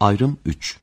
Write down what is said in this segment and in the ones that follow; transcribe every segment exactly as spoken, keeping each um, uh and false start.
Ayrım üç.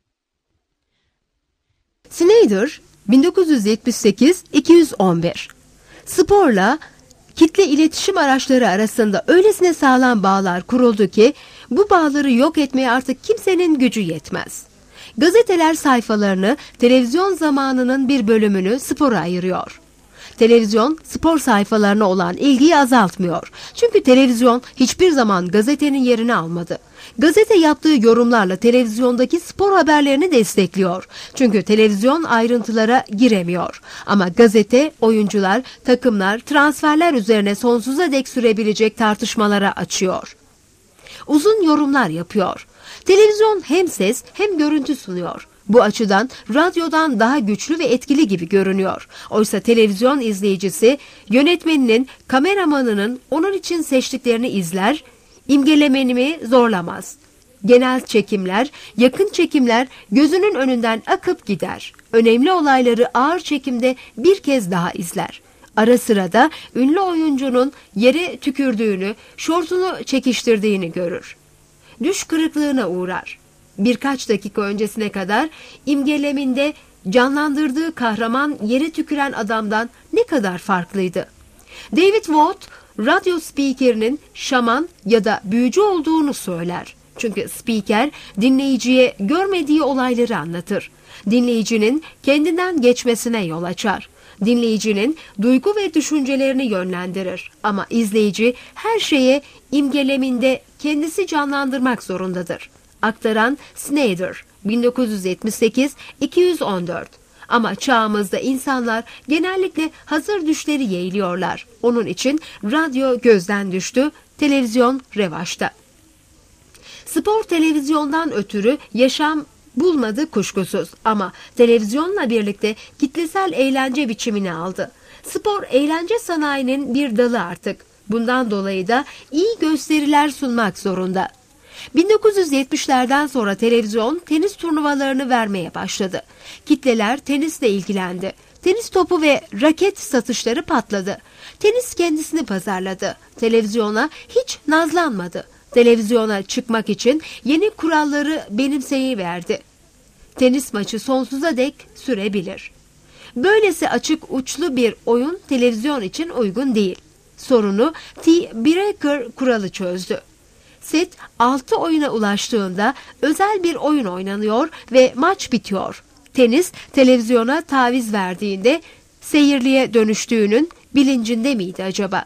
Snyder bin dokuz yüz yetmiş sekiz iki yüz on bir. Sporla kitle iletişim araçları arasında öylesine sağlam bağlar kuruldu ki bu bağları yok etmeye artık kimsenin gücü yetmez. Gazeteler sayfalarını, televizyon zamanının bir bölümünü spora ayırıyor. Televizyon spor sayfalarına olan ilgiyi azaltmıyor. Çünkü televizyon hiçbir zaman gazetenin yerini almadı. Gazete yaptığı yorumlarla televizyondaki spor haberlerini destekliyor. Çünkü televizyon ayrıntılara giremiyor. Ama gazete, oyuncular, takımlar, transferler üzerine sonsuza dek sürebilecek tartışmalara açıyor. Uzun yorumlar yapıyor. Televizyon hem ses hem görüntü sunuyor. Bu açıdan radyodan daha güçlü ve etkili gibi görünüyor. Oysa televizyon izleyicisi yönetmeninin, kameramanının onun için seçtiklerini izler, imgelemeni zorlamaz. Genel çekimler, yakın çekimler gözünün önünden akıp gider. Önemli olayları ağır çekimde bir kez daha izler. Ara sıra da ünlü oyuncunun yere tükürdüğünü, şortunu çekiştirdiğini görür. Düş kırıklığına uğrar. Birkaç dakika öncesine kadar imgeleminde canlandırdığı kahraman yere tüküren adamdan ne kadar farklıydı. David Watt, radyo spikerinin şaman ya da büyücü olduğunu söyler. Çünkü spiker dinleyiciye görmediği olayları anlatır. Dinleyicinin kendinden geçmesine yol açar. Dinleyicinin duygu ve düşüncelerini yönlendirir. Ama izleyici her şeye imgeleminde kendisi canlandırmak zorundadır. Aktaran Snyder bin dokuz yüz yetmiş sekiz iki yüz on dört. Ama çağımızda insanlar genellikle hazır düşleri yeğliyorlar. Onun için radyo gözden düştü, televizyon revaçta. Spor televizyondan ötürü yaşam bulmadı kuşkusuz ama televizyonla birlikte kitlesel eğlence biçimini aldı. Spor eğlence sanayinin bir dalı artık. Bundan dolayı da iyi gösteriler sunmak zorunda. bin dokuz yüz yetmişlerden sonra televizyon tenis turnuvalarını vermeye başladı. Kitleler tenisle ilgilendi. Tenis topu ve raket satışları patladı. Tenis kendisini pazarladı. Televizyona hiç nazlanmadı. Televizyona çıkmak için yeni kuralları benimseyiverdi. Tenis maçı sonsuza dek sürebilir. Böylesi açık uçlu bir oyun televizyon için uygun değil. Sorunu tie-breaker kuralı çözdü. Set altı oyuna ulaştığında özel bir oyun oynanıyor ve maç bitiyor. Tenis televizyona taviz verdiğinde seyirliğe dönüştüğünün bilincinde miydi acaba?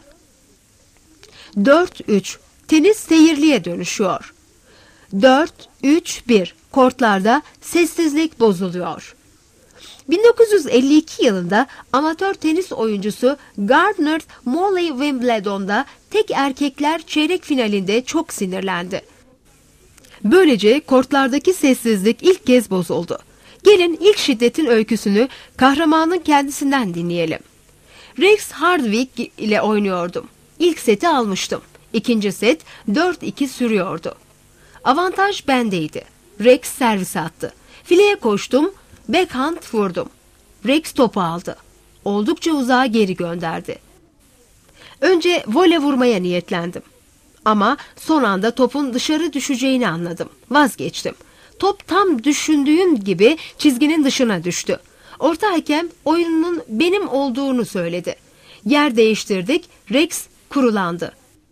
dört üç. Tenis seyirliğe dönüşüyor. dört üç bir. Kortlarda sessizlik bozuluyor. bin dokuz yüz elli iki yılında amatör tenis oyuncusu Gardner Molly Wimbledon'da tek erkekler çeyrek finalinde çok sinirlendi. Böylece kortlardaki sessizlik ilk kez bozuldu. Gelin ilk şiddetin öyküsünü kahramanın kendisinden dinleyelim. Rex Hardwick ile oynuyordum. İlk seti almıştım. İkinci set dört iki sürüyordu. Avantaj bendeydi. Rex servis attı. Fileye koştum, backhand vurdum. Rex topu aldı. Oldukça uzağa geri gönderdi. Önce vole vurmaya niyetlendim. Ama son anda topun dışarı düşeceğini anladım. Vazgeçtim. Top tam düşündüğüm gibi çizginin dışına düştü. Orta hakem oyunun benim olduğunu söyledi. Yer değiştirdik, Rex kurulandı.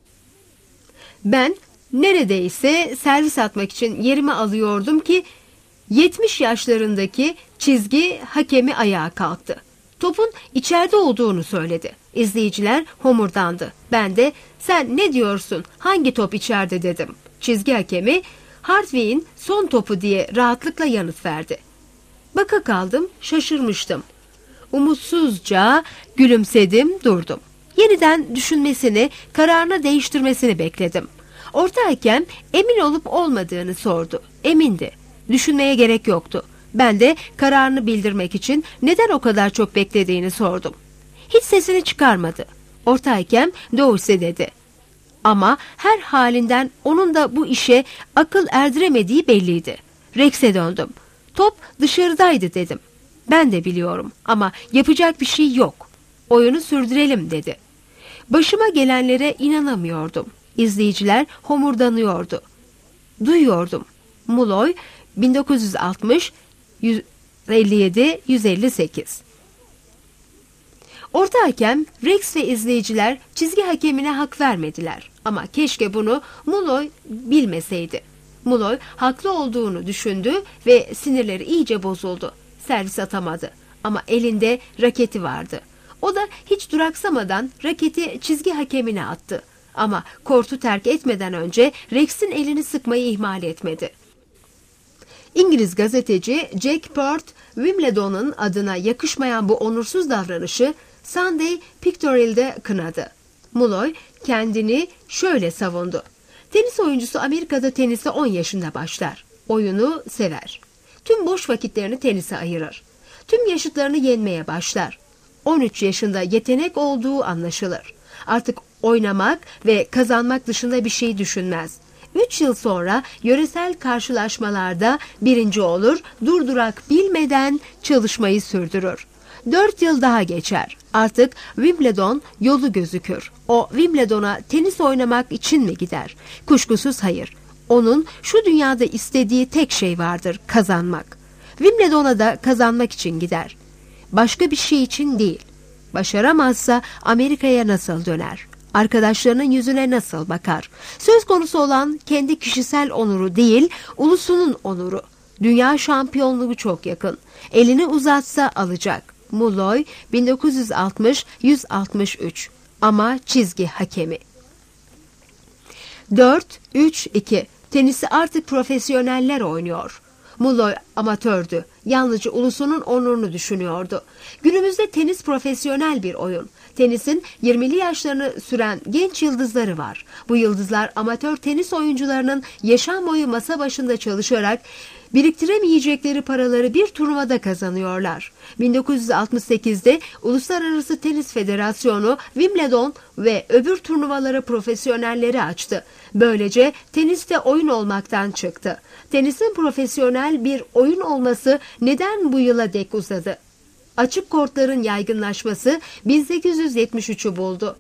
Ben neredeyse servis atmak için yerimi alıyordum ki yetmiş yaşlarındaki çizgi hakemi ayağa kalktı. Topun içeride olduğunu söyledi. İzleyiciler homurdandı. Ben de sen ne diyorsun, hangi top içeride dedim. Çizgi hakemi Hardwick'in son topu diye rahatlıkla yanıt verdi. Baka kaldım, şaşırmıştım. Umutsuzca gülümsedim, durdum. Yeniden düşünmesini, kararını değiştirmesini bekledim. Orta hakem emin olup olmadığını sordu. Emindi. Düşünmeye gerek yoktu. Ben de kararını bildirmek için neden o kadar çok beklediğini sordum. Hiç sesini çıkarmadı. Orta hakem doğrusu dedi. Ama her halinden onun da bu işe akıl erdiremediği belliydi. Rex'e döndüm. Top dışarıdaydı dedim. Ben de biliyorum ama yapacak bir şey yok. Oyunu sürdürelim dedi. Başıma gelenlere inanamıyordum. İzleyiciler homurdanıyordu. Duyuyordum. Muloy bin dokuz yüz altmış yüz elli yedi yüz elli sekiz. Orta hakem Rex ve izleyiciler çizgi hakemine hak vermediler. Ama keşke bunu Mulloy bilmeseydi. Mulloy haklı olduğunu düşündü ve sinirleri iyice bozuldu. Servis atamadı ama elinde raketi vardı. O da hiç duraksamadan raketi çizgi hakemine attı. Ama kortu terk etmeden önce Rex'in elini sıkmayı ihmal etmedi. İngiliz gazeteci Jack Pert, Wimbledon'un adına yakışmayan bu onursuz davranışı Sunday Pictorial'de kınadı. Mulloy kendini şöyle savundu. Tenis oyuncusu Amerika'da tenise on yaşında başlar. Oyunu sever. Tüm boş vakitlerini tenise ayırır. Tüm yaşıtlarını yenmeye başlar. on üç yaşında yetenek olduğu anlaşılır. Artık oynamak ve kazanmak dışında bir şey düşünmez. üç yıl sonra yöresel karşılaşmalarda birinci olur, durdurak bilmeden çalışmayı sürdürür. dört yıl daha geçer. Artık Wimbledon yolu gözükür. O Wimbledon'a tenis oynamak için mi gider? Kuşkusuz hayır. Onun şu dünyada istediği tek şey vardır, kazanmak. Wimbledon'a da kazanmak için gider. Başka bir şey için değil. Başaramazsa Amerika'ya nasıl döner? Arkadaşlarının yüzüne nasıl bakar? Söz konusu olan kendi kişisel onuru değil, ulusunun onuru. Dünya şampiyonluğu çok yakın. Elini uzatsa alacak. Mulloy bin dokuz yüz altmış yüz altmış üç ama çizgi hakemi. dört üç iki Tenisi artık profesyoneller oynuyor. Mulloy amatördü. Yalnızca ulusunun onurunu düşünüyordu. Günümüzde tenis profesyonel bir oyun. Tenisin yirmili yaşlarını süren genç yıldızları var. Bu yıldızlar amatör tenis oyuncularının yaşam boyu masa başında çalışarak biriktiremeyecekleri paraları bir turnuvada kazanıyorlar. bin dokuz yüz altmış sekizde Uluslararası Tenis Federasyonu Wimbledon ve öbür turnuvaları profesyonelleri açtı. Böylece tenis de oyun olmaktan çıktı. Tenisin profesyonel bir oyun olması neden bu yıla dek uzadı? Açık kortların yaygınlaşması bin sekiz yüz yetmiş üçü buldu.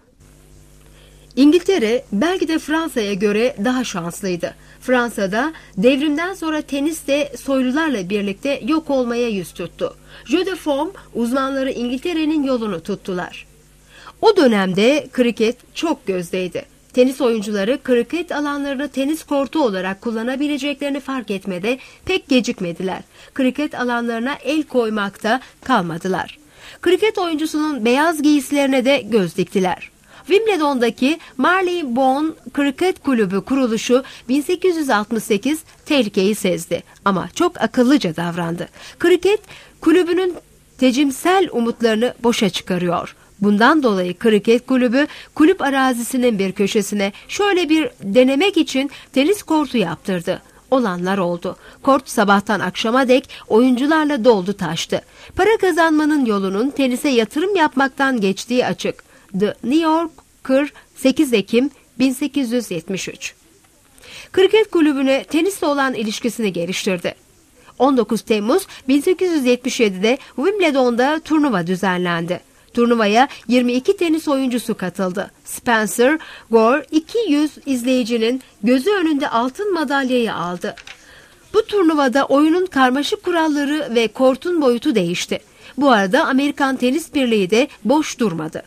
İngiltere belki de Fransa'ya göre daha şanslıydı. Fransa'da devrimden sonra tenis de soylularla birlikte yok olmaya yüz tuttu. Jeu de forme uzmanları İngiltere'nin yolunu tuttular. O dönemde kriket çok gözdeydi. Tenis oyuncuları kriket alanlarını tenis kortu olarak kullanabileceklerini fark etmede pek gecikmediler. Kriket alanlarına el koymakta kalmadılar. Kriket oyuncusunun beyaz giysilerine de göz diktiler. Wimbledon'daki Marylebone Kriket Kulübü kuruluşu bin sekiz yüz altmış sekiz tehlikeyi sezdi ama çok akıllıca davrandı. Kriket kulübünün tecimsel umutlarını boşa çıkarıyor. Bundan dolayı kriket kulübü kulüp arazisinin bir köşesine şöyle bir denemek için tenis kortu yaptırdı. Olanlar oldu. Kort sabahtan akşama dek oyuncularla doldu taştı. Para kazanmanın yolunun tenise yatırım yapmaktan geçtiği açık. The New Yorker sekiz Ekim bin sekiz yüz yetmiş üç. Kriket kulübüne tenisle olan ilişkisini geliştirdi. on dokuz Temmuz bin sekiz yüz yetmiş yedide Wimbledon'da turnuva düzenlendi. Turnuvaya yirmi iki tenis oyuncusu katıldı. Spencer Gore iki yüz izleyicinin gözü önünde altın madalyayı aldı. Bu turnuvada oyunun karmaşık kuralları ve kortun boyutu değişti. Bu arada Amerikan Tenis Birliği de boş durmadı.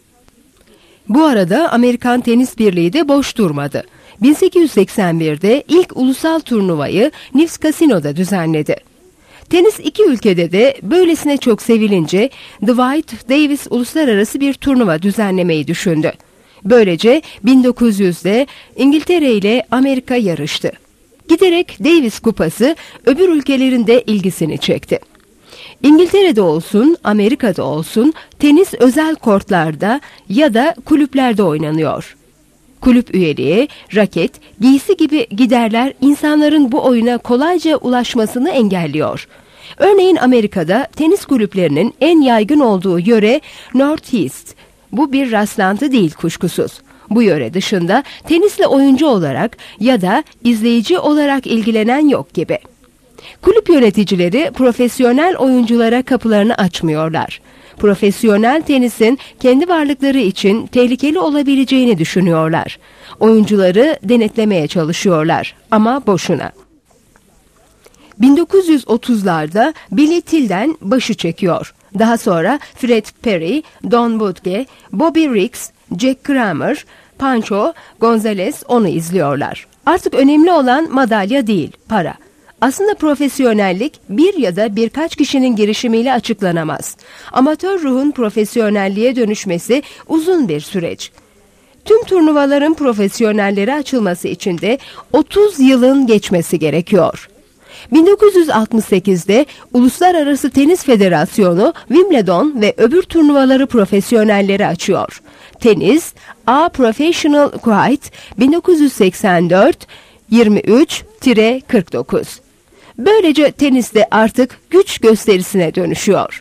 Bu arada Amerikan Tenis Birliği de boş durmadı. bin sekiz yüz seksen birde ilk ulusal turnuvayı Nice Casino'da düzenledi. Tenis iki ülkede de böylesine çok sevilince Dwight Davis uluslararası bir turnuva düzenlemeyi düşündü. Böylece bin dokuz yüzde İngiltere ile Amerika yarıştı. Giderek Davis Kupası öbür ülkelerin de ilgisini çekti. İngiltere'de olsun, Amerika'da olsun tenis özel kortlarda ya da kulüplerde oynanıyor. Kulüp üyeliği, raket, giysi gibi giderler insanların bu oyuna kolayca ulaşmasını engelliyor. Örneğin Amerika'da tenis kulüplerinin en yaygın olduğu yöre Northeast. Bu bir rastlantı değil kuşkusuz. Bu yöre dışında tenisle oyuncu olarak ya da izleyici olarak ilgilenen yok gibi. Kulüp yöneticileri profesyonel oyunculara kapılarını açmıyorlar. Profesyonel tenisin kendi varlıkları için tehlikeli olabileceğini düşünüyorlar. Oyuncuları denetlemeye çalışıyorlar ama boşuna. bin dokuz yüz otuzlarda Billy Till'den başı çekiyor. Daha sonra Fred Perry, Don Budge, Bobby Riggs, Jack Kramer, Pancho Gonzalez onu izliyorlar. Artık önemli olan madalya değil, para. Aslında profesyonellik bir ya da birkaç kişinin girişimiyle açıklanamaz. Amatör ruhun profesyonelliğe dönüşmesi uzun bir süreç. Tüm turnuvaların profesyonellere açılması için de otuz yılın geçmesi gerekiyor. bin dokuz yüz altmış sekizde Uluslararası Tenis Federasyonu Wimbledon ve öbür turnuvaları profesyonellere açıyor. Tenis A Professional Quite bin dokuz yüz seksen dört yirmi üç kırk dokuz. Böylece tenis de artık güç gösterisine dönüşüyor.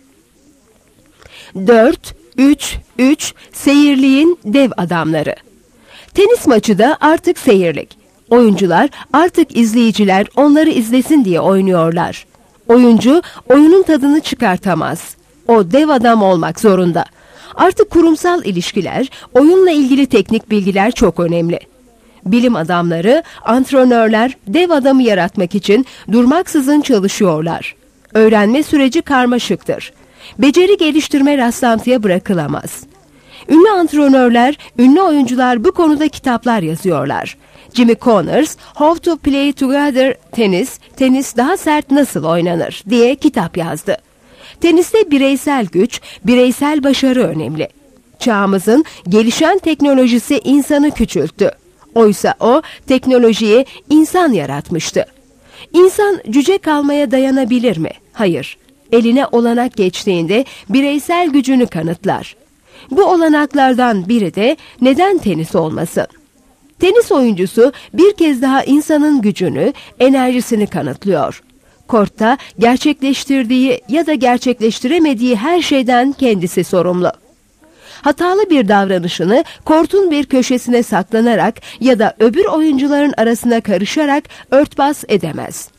dört üç üç seyirliğin dev adamları. Tenis maçı da artık seyirlik. Oyuncular artık izleyiciler onları izlesin diye oynuyorlar. Oyuncu oyunun tadını çıkartamaz. O dev adam olmak zorunda. Artık kurumsal ilişkiler, oyunla ilgili teknik bilgiler çok önemli. Bilim adamları, antrenörler dev adamı yaratmak için durmaksızın çalışıyorlar. Öğrenme süreci karmaşıktır. Beceri geliştirme rastlantıya bırakılamaz. Ünlü antrenörler, ünlü oyuncular bu konuda kitaplar yazıyorlar. Jimmy Connors, How to Play Together Tennis, tenis daha sert nasıl oynanır diye kitap yazdı. Teniste bireysel güç, bireysel başarı önemli. Çağımızın gelişen teknolojisi insanı küçülttü. Oysa o teknolojiyi insan yaratmıştı. İnsan cüce kalmaya dayanabilir mi? Hayır. Eline olanak geçtiğinde bireysel gücünü kanıtlar. Bu olanaklardan biri de neden tenis olmasın? Tenis oyuncusu bir kez daha insanın gücünü, enerjisini kanıtlıyor. Kortta gerçekleştirdiği ya da gerçekleştiremediği her şeyden kendisi sorumlu. Hatalı bir davranışını kortun bir köşesine saklanarak ya da öbür oyuncuların arasına karışarak örtbas edemez.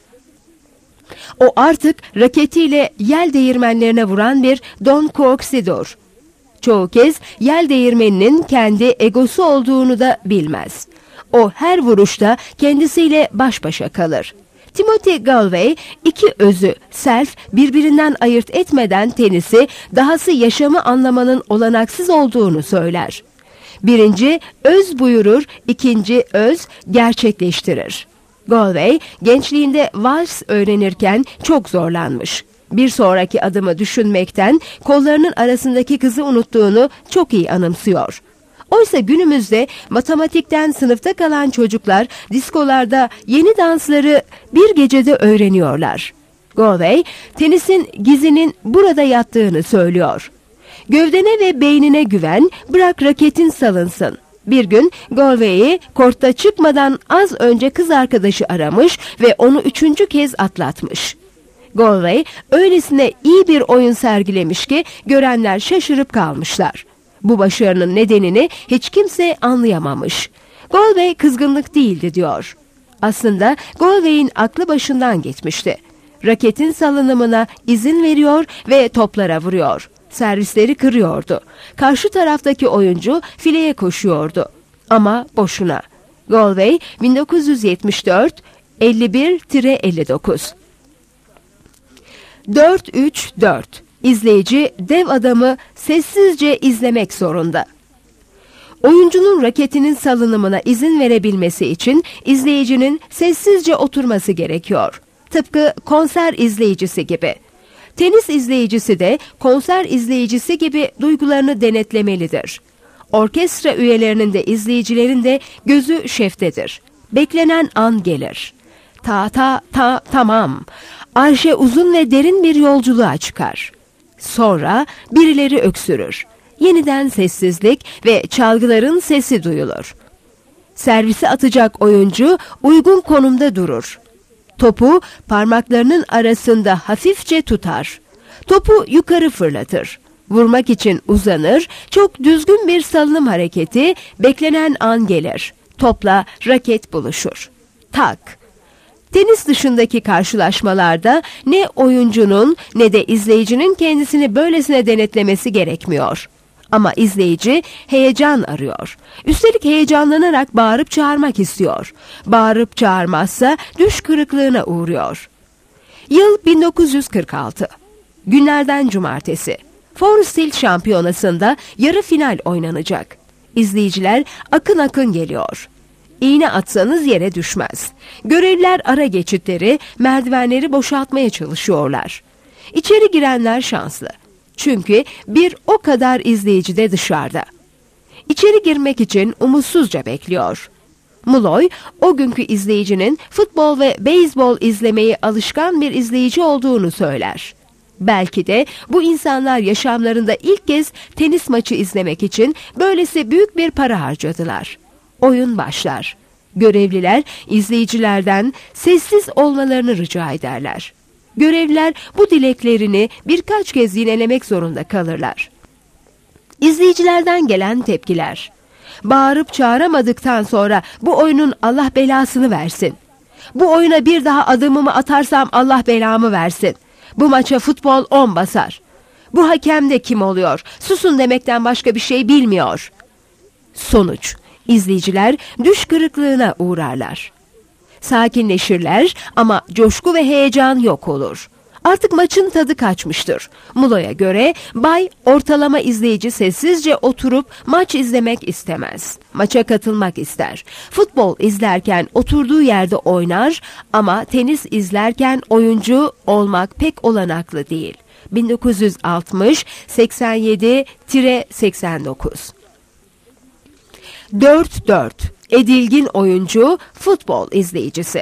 O artık raketiyle yel değirmenlerine vuran bir Don Quixote'dur. Çoğu kez yel değirmeninin kendi egosu olduğunu da bilmez. O her vuruşta kendisiyle baş başa kalır. Timothy Galway iki özü, self, birbirinden ayırt etmeden tenisi, dahası yaşamı anlamanın olanaksız olduğunu söyler. Birinci, öz buyurur, ikinci, öz gerçekleştirir. Galway, gençliğinde vals öğrenirken çok zorlanmış. Bir sonraki adımı düşünmekten kollarının arasındaki kızı unuttuğunu çok iyi anımsıyor. Oysa günümüzde matematikten sınıfta kalan çocuklar diskolarda yeni dansları bir gecede öğreniyorlar. Galway, tenisin gizinin burada yattığını söylüyor. Gövdene ve beynine güven, bırak raketin salınsın. Bir gün Galway'i kortta çıkmadan az önce kız arkadaşı aramış ve onu üçüncü kez atlatmış. Galway öylesine iyi bir oyun sergilemiş ki görenler şaşırıp kalmışlar. Bu başarının nedenini hiç kimse anlayamamış. Galway kızgınlık değildi diyor. Aslında Galway'in aklı başından gitmişti. Raketin salınımına izin veriyor ve toplara vuruyor. Servisleri kırıyordu. Karşı taraftaki oyuncu fileye koşuyordu. Ama boşuna. Galway bin dokuz yüz yetmiş dört elli bir elli dokuz. dört üç dört. İzleyici dev adamı sessizce izlemek zorunda. Oyuncunun raketinin salınımına izin verebilmesi için izleyicinin sessizce oturması gerekiyor. Tıpkı konser izleyicisi gibi. Tenis izleyicisi de konser izleyicisi gibi duygularını denetlemelidir. Orkestra üyelerinin de izleyicilerin de gözü şeftedir. Beklenen an gelir. Ta ta ta tamam. Arşe uzun ve derin bir yolculuğa çıkar. Sonra birileri öksürür. Yeniden sessizlik ve çalgıların sesi duyulur. Servisi atacak oyuncu uygun konumda durur. Topu parmaklarının arasında hafifçe tutar. Topu yukarı fırlatır. Vurmak için uzanır, çok düzgün bir salınım hareketi, beklenen an gelir. Topla raket buluşur. Tak! Tenis dışındaki karşılaşmalarda ne oyuncunun ne de izleyicinin kendisini böylesine denetlemesi gerekmiyor. Ama izleyici heyecan arıyor. Üstelik heyecanlanarak bağırıp çağırmak istiyor. Bağırıp çağırmazsa düş kırıklığına uğruyor. Yıl bin dokuz yüz kırk altı. Günlerden cumartesi. Forest Hill Şampiyonası'nda yarı final oynanacak. İzleyiciler akın akın geliyor. İğne atsanız yere düşmez. Görevliler ara geçitleri, merdivenleri boşaltmaya çalışıyorlar. İçeri girenler şanslı. Çünkü bir o kadar izleyici de dışarıda. İçeri girmek için umutsuzca bekliyor. Mulloy, o günkü izleyicinin futbol ve beyzbol izlemeyi alışkan bir izleyici olduğunu söyler. Belki de bu insanlar yaşamlarında ilk kez tenis maçı izlemek için böylesi büyük bir para harcadılar. Oyun başlar. Görevliler izleyicilerden sessiz olmalarını rica ederler. Görevliler bu dileklerini birkaç kez yinelemek zorunda kalırlar. İzleyicilerden gelen tepkiler. Bağırıp çağıramadıktan sonra bu oyunun Allah belasını versin. Bu oyuna bir daha adımımı atarsam Allah belamı versin. Bu maça futbol on basar. Bu hakem de kim oluyor? Susun demekten başka bir şey bilmiyor. Sonuç, izleyiciler düş kırıklığına uğrarlar. Sakinleşirler ama coşku ve heyecan yok olur. Artık maçın tadı kaçmıştır. Mulloy'a göre Bay ortalama izleyici sessizce oturup maç izlemek istemez. Maça katılmak ister. Futbol izlerken oturduğu yerde oynar ama tenis izlerken oyuncu olmak pek olanaklı değil. bin dokuz yüz altmış seksen yedi seksen dokuz. dört dört Edilgin oyuncu, futbol izleyicisi.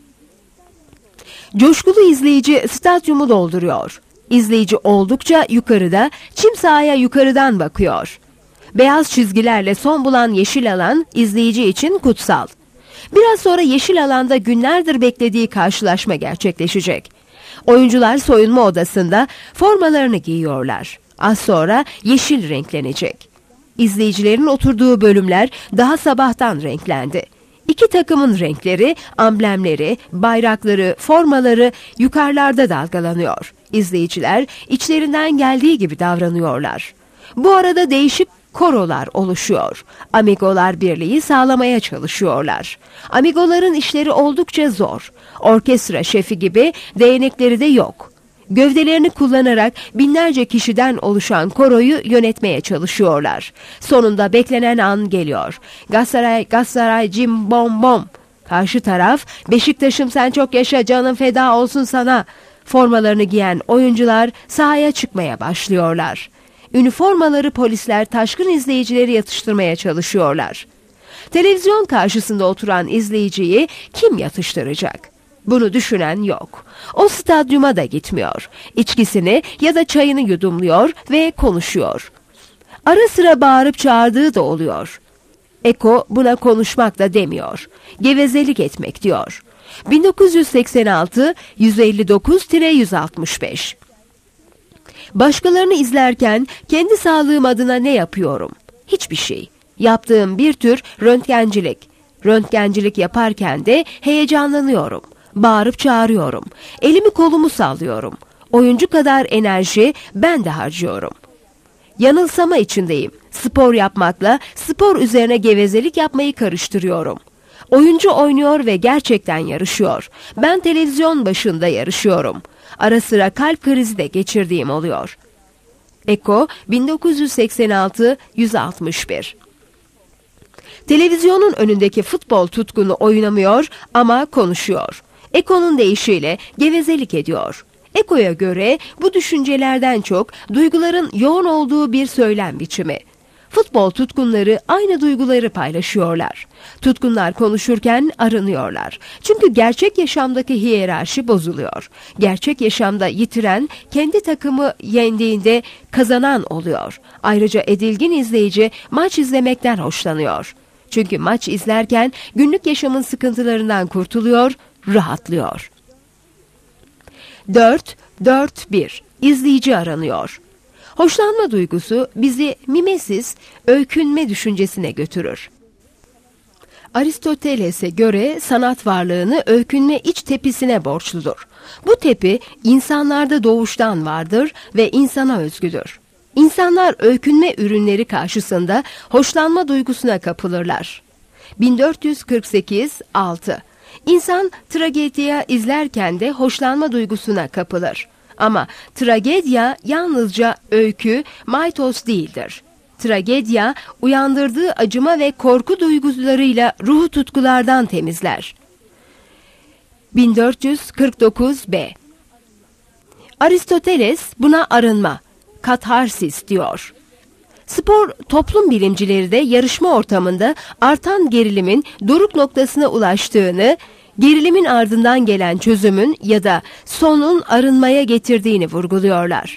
Coşkulu izleyici stadyumu dolduruyor. İzleyici oldukça yukarıda, çim sahaya yukarıdan bakıyor. Beyaz çizgilerle son bulan yeşil alan izleyici için kutsal. Biraz sonra yeşil alanda günlerdir beklediği karşılaşma gerçekleşecek. Oyuncular soyunma odasında formalarını giyiyorlar. Az sonra yeşil renklenecek. İzleyicilerin oturduğu bölümler daha sabahtan renklendi. İki takımın renkleri, amblemleri, bayrakları, formaları yukarılarda dalgalanıyor. İzleyiciler içlerinden geldiği gibi davranıyorlar. Bu arada değişik korolar oluşuyor. Amigolar birliği sağlamaya çalışıyorlar. Amigoların işleri oldukça zor. Orkestra şefi gibi değnekleri de yok. Gövdelerini kullanarak binlerce kişiden oluşan koroyu yönetmeye çalışıyorlar. Sonunda beklenen an geliyor. Galatasaray, Galatasaray, cim bom bom. Karşı taraf, Beşiktaş'ım sen çok yaşa canım feda olsun sana. Formalarını giyen oyuncular sahaya çıkmaya başlıyorlar. Üniformaları polisler taşkın izleyicileri yatıştırmaya çalışıyorlar. Televizyon karşısında oturan izleyiciyi kim yatıştıracak? Bunu düşünen yok. O stadyuma da gitmiyor. İçkisini ya da çayını yudumluyor ve konuşuyor. Ara sıra bağırıp çağırdığı da oluyor. Eko buna konuşmak da demiyor. Gevezelik etmek diyor. bin dokuz yüz seksen altı yüz elli dokuz yüz altmış beş. Başkalarını izlerken kendi sağlığım adına ne yapıyorum? Hiçbir şey. Yaptığım bir tür röntgencilik. Röntgencilik yaparken de heyecanlanıyorum. Bağırıp çağırıyorum. Elimi kolumu sallıyorum. Oyuncu kadar enerji ben de harcıyorum. Yanılsama içindeyim. Spor yapmakla spor üzerine gevezelik yapmayı karıştırıyorum. Oyuncu oynuyor ve gerçekten yarışıyor. Ben televizyon başında yarışıyorum. Ara sıra kalp krizi de geçirdiğim oluyor. Eko bin dokuz yüz seksen altı yüz altmış bir. Televizyonun önündeki futbol tutkunu oynamıyor ama konuşuyor. Eko'nun deyişiyle gevezelik ediyor. Eko'ya göre bu düşüncelerden çok duyguların yoğun olduğu bir söylem biçimi. Futbol tutkunları aynı duyguları paylaşıyorlar. Tutkunlar konuşurken arınıyorlar. Çünkü gerçek yaşamdaki hiyerarşi bozuluyor. Gerçek yaşamda yitiren kendi takımı yendiğinde kazanan oluyor. Ayrıca edilgin izleyici maç izlemekten hoşlanıyor. Çünkü maç izlerken günlük yaşamın sıkıntılarından kurtuluyor, rahatlıyor. dört dört bir İzleyici aranıyor. Hoşlanma duygusu bizi mimesis, öykünme düşüncesine götürür. Aristoteles'e göre sanat varlığını öykünme iç tepisine borçludur. Bu tepi insanlarda doğuştan vardır ve insana özgüdür. İnsanlar öykünme ürünleri karşısında hoşlanma duygusuna kapılırlar. bin dört yüz kırk sekiz altı İnsan tragedya izlerken de hoşlanma duygusuna kapılır. Ama tragedya yalnızca öykü, maytos değildir. Tragedya, uyandırdığı acıma ve korku duygularıyla ruhu tutkulardan temizler. bin dört yüz kırk dokuz b. Aristoteles buna arınma, katharsis diyor. Spor toplum bilimcileri de yarışma ortamında artan gerilimin doruk noktasına ulaştığını, gerilimin ardından gelen çözümün ya da sonun arınmaya getirdiğini vurguluyorlar.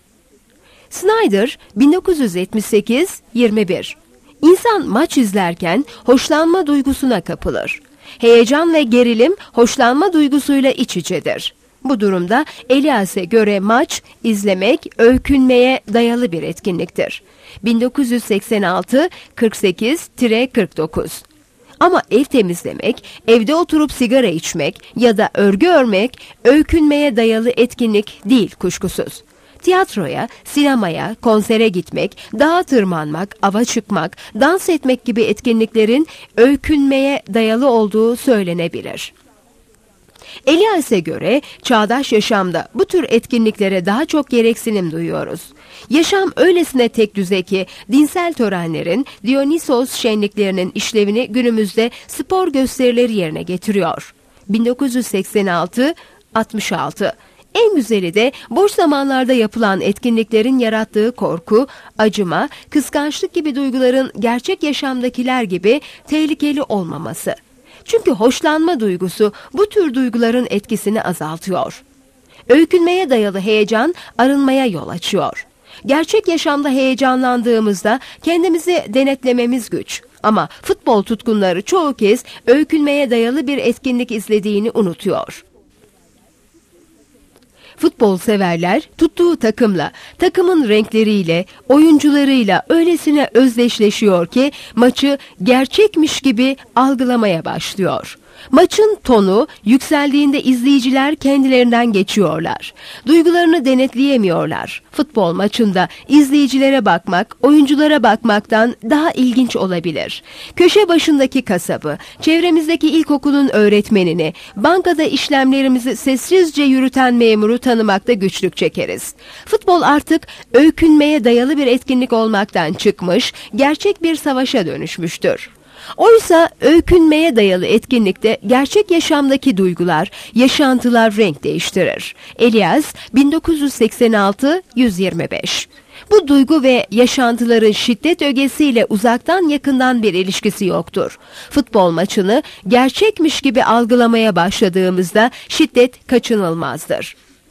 Snyder bin dokuz yüz yetmiş sekiz yirmi bir. İnsan maç izlerken hoşlanma duygusuna kapılır. Heyecan ve gerilim hoşlanma duygusuyla iç içedir. Bu durumda Elias'e göre maç, izlemek, öykünmeye dayalı bir etkinliktir. bin dokuz yüz seksen altı kırk sekiz kırk dokuz. Ama ev temizlemek, evde oturup sigara içmek ya da örgü örmek öykünmeye dayalı etkinlik değil kuşkusuz. Tiyatroya, sinemaya, konsere gitmek, dağa tırmanmak, ava çıkmak, dans etmek gibi etkinliklerin öykünmeye dayalı olduğu söylenebilir. Elias'e göre çağdaş yaşamda bu tür etkinliklere daha çok gereksinim duyuyoruz. Yaşam öylesine tekdüze ki dinsel törenlerin, Dionysos şenliklerinin işlevini günümüzde spor gösterileri yerine getiriyor. bin dokuz yüz seksen altı altmış altı. En güzeli de boş zamanlarda yapılan etkinliklerin yarattığı korku, acıma, kıskançlık gibi duyguların gerçek yaşamdakiler gibi tehlikeli olmaması. Çünkü hoşlanma duygusu bu tür duyguların etkisini azaltıyor. Öykünmeye dayalı heyecan arınmaya yol açıyor. Gerçek yaşamda heyecanlandığımızda kendimizi denetlememiz güç. Ama futbol tutkunları çoğu kez öykünmeye dayalı bir etkinlik izlediğini unutuyor. Futbol severler tuttuğu takımla, takımın renkleriyle, oyuncularıyla öylesine özdeşleşiyor ki maçı gerçekmiş gibi algılamaya başlıyor. Maçın tonu yükseldiğinde izleyiciler kendilerinden geçiyorlar. Duygularını denetleyemiyorlar. Futbol maçında izleyicilere bakmak, oyunculara bakmaktan daha ilginç olabilir. Köşe başındaki kasabı, çevremizdeki ilkokulun öğretmenini, bankada işlemlerimizi sessizce yürüten memuru tanımakta güçlük çekeriz. Futbol artık öykünmeye dayalı bir etkinlik olmaktan çıkmış, gerçek bir savaşa dönüşmüştür. Oysa öykünmeye dayalı etkinlikte gerçek yaşamdaki duygular, yaşantılar renk değiştirir. Elias bin dokuz yüz seksen altı yüz yirmi beş. Bu duygu ve yaşantıların şiddet ögesiyle uzaktan yakından bir ilişkisi yoktur. Futbol maçını gerçekmiş gibi algılamaya başladığımızda şiddet kaçınılmazdır.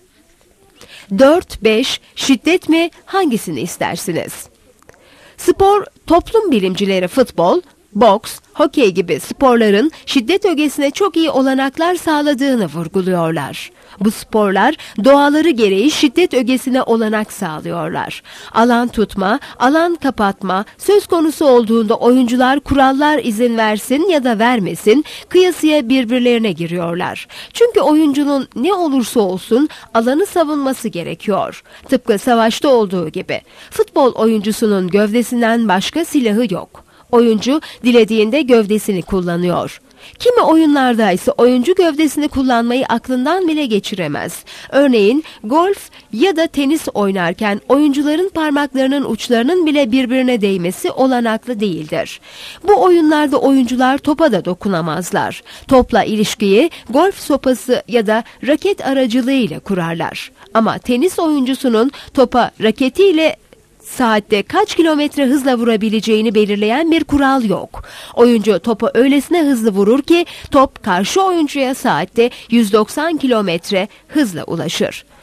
dört beş Şiddet mi? Hangisini istersiniz? Spor, toplum bilimcileri futbol, boks, hokey gibi sporların şiddet ögesine çok iyi olanaklar sağladığını vurguluyorlar. Bu sporlar doğaları gereği şiddet ögesine olanak sağlıyorlar. Alan tutma, alan kapatma söz konusu olduğunda oyuncular kurallar izin versin ya da vermesin kıyasıya birbirlerine giriyorlar. Çünkü oyuncunun ne olursa olsun alanı savunması gerekiyor. Tıpkı savaşta olduğu gibi. Futbol oyuncusunun gövdesinden başka silahı yok. Oyuncu dilediğinde gövdesini kullanıyor. Kimi oyunlarda ise oyuncu gövdesini kullanmayı aklından bile geçiremez. Örneğin golf ya da tenis oynarken oyuncuların parmaklarının uçlarının bile birbirine değmesi olanaklı değildir. Bu oyunlarda oyuncular topa da dokunamazlar. Topla ilişkiyi golf sopası ya da raket aracılığıyla kurarlar. Ama tenis oyuncusunun topa raketiyle saatte kaç kilometre hızla vurabileceğini belirleyen bir kural yok. Oyuncu topa öylesine hızlı vurur ki top karşı oyuncuya saatte yüz doksan kilometre hızla ulaşır.